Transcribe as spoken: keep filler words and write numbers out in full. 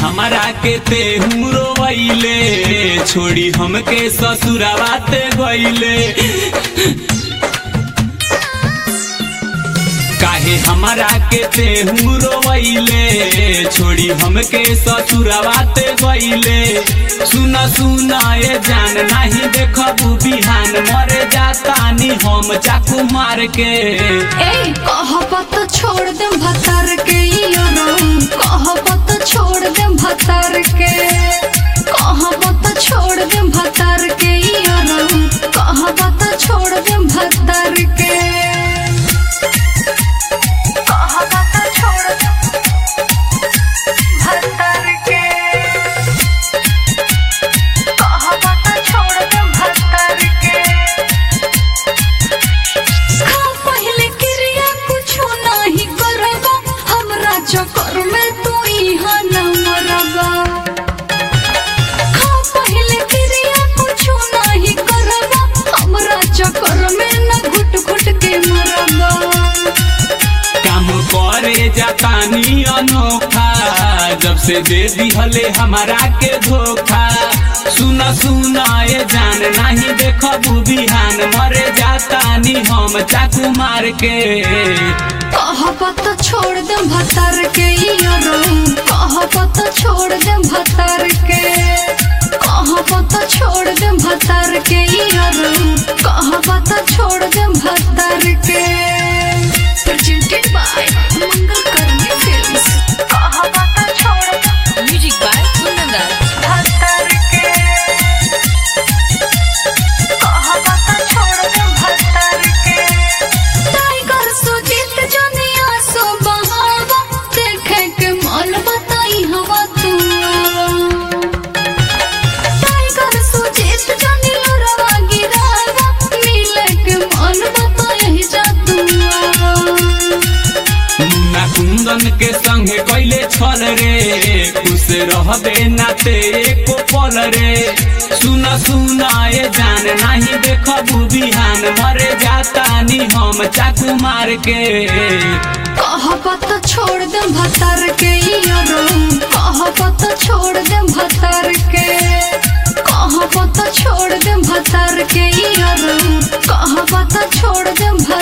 हमारा के ते रोवैले छोड़ी हमके ससुरावा ते गइले। काहे हमारा के ते रोवैले छोड़ी हमके ससुरावा ते गइले। सुना सुना ये जान नहीं देखबू बिहान मरे जातानी हम चाकू मार के। ए कहबत छोड़ दे भतर के कहबत छोड़ दे भतर के कहबत छोड़ दे भतर के कहबत छोड़ दे भतर के कहबत छोड़ दे भतर के कहबत छोड़ दे भतर के। खा पहले क्रिया कुछो नहीं करबा हमरा चक्कर में तू इहा न मरबा। खा पहले क्रिया कुछो नहीं करबा हमरा चक्कर में न घुट घुट के मरबा। काम करे जातानी अनोखा जब से दे दिहले हमारा के धोखा। सुना सुना ये जान नहीं देखबू बिहान मरे जातानी हम चाकू मार के। कहबत छोड़ दे भतर के कहबत छोड़ दे भतर के कहबत छोड़ दे भतर के कहबत छोड़ दे भतर के। Presented by मंगल करनी फिल्म्स। कहबत छोड़ दे म्यूजिक बाय कुंदन भतर के कहबत छोड़ दे भतर के। टाइगर सुजीत जनिया सो बहावा देखे के मन बताई हवा तू। टाइगर सुजीत जनिया रवा गिरावा मिले के मन बताई जा तू। मुन्ना कुंदन के संगे कैले छल रे खुश रहबे नाते एको पल रे। सुना सुना ये जान नहीं देखबू बिहान मरे जातानी हम चाकू मार के। कहबत छोड़ दे भतर के कहबत छोड़ दे भतर के कहबत छोड़ दे भतर के कहबत छोड़ दे भतर